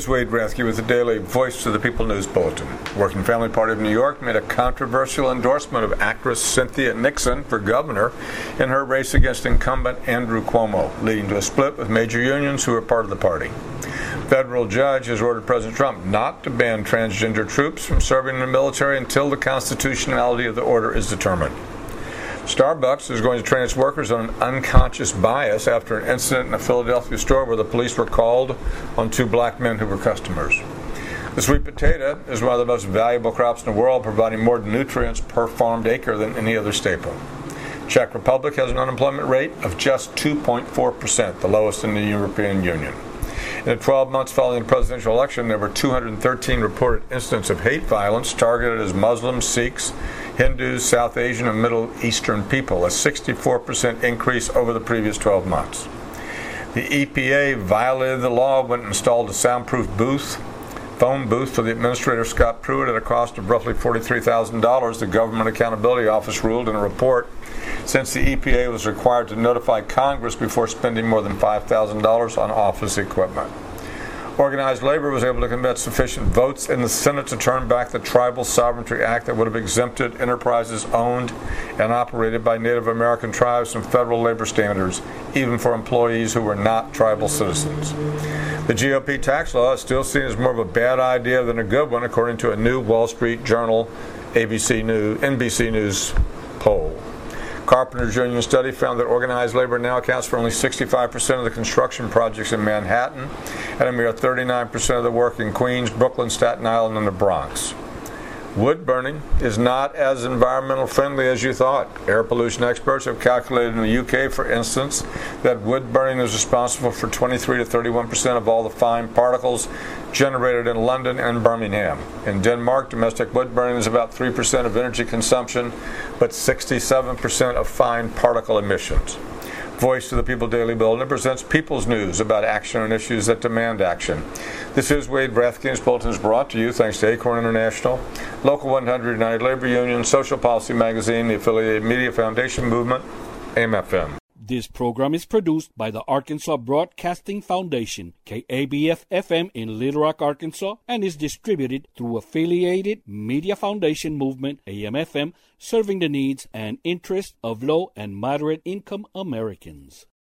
is Wade Rathke with the Daily Voice of the People News Bulletin. Working Family Party of New York made a controversial endorsement of actress Cynthia Nixon for governor in her race against incumbent Andrew Cuomo, leading to a split with major unions who are part of the party. Federal judge has ordered President Trump not to ban transgender troops from serving in the military until the constitutionality of the order is determined. Starbucks is going to train its workers on an unconscious bias after an incident in a Philadelphia store where the police were called on two black men who were customers. The sweet potato is one of the most valuable crops in the world, providing more nutrients per farmed acre than any other staple. Czech Republic has an unemployment rate of just 2.4%, the lowest in the European Union. In the 12 months following the presidential election, there were 213 reported incidents of hate violence targeted as Muslims, Sikhs, Hindus, South Asian, and Middle Eastern people, a 64% increase over the previous 12 months. The EPA violated the law when it installed a soundproof phone booth for the administrator Scott Pruitt at a cost of roughly $43,000, the Government Accountability Office ruled in a report, since the EPA was required to notify Congress before spending more than $5,000 on office equipment. Organized labor was able to convince sufficient votes in the Senate to turn back the Tribal Sovereignty Act that would have exempted enterprises owned and operated by Native American tribes from federal labor standards, even for employees who were not tribal citizens. The GOP tax law is still seen as more of a bad idea than a good one, according to a new Wall Street Journal, NBC News poll. Carpenters Union study found that organized labor now accounts for only 65% of the construction projects in Manhattan and a mere 39% of the work in Queens, Brooklyn, Staten Island, and the Bronx. Wood burning is not as environmental friendly as you thought. Air pollution experts have calculated in the UK, for instance, that wood burning is responsible for 23 to 31% of all the fine particles generated in London and Birmingham. In Denmark, domestic wood burning is about 3% of energy consumption, but 67% of fine particle emissions. Voice of the People Daily Bulletin presents people's news about action on issues that demand action. This is Wade Rathke's Bulletin is brought to you thanks to Acorn International, Local 100 United Labor Union, Social Policy Magazine, the Affiliated Media Foundation Movement, AMFM. This program is produced by the Arkansas Broadcasting Foundation, KABF-FM in Little Rock, Arkansas, and is distributed through Affiliated Media Foundation Movement, AMFM, serving the needs and interests of low and moderate income Americans.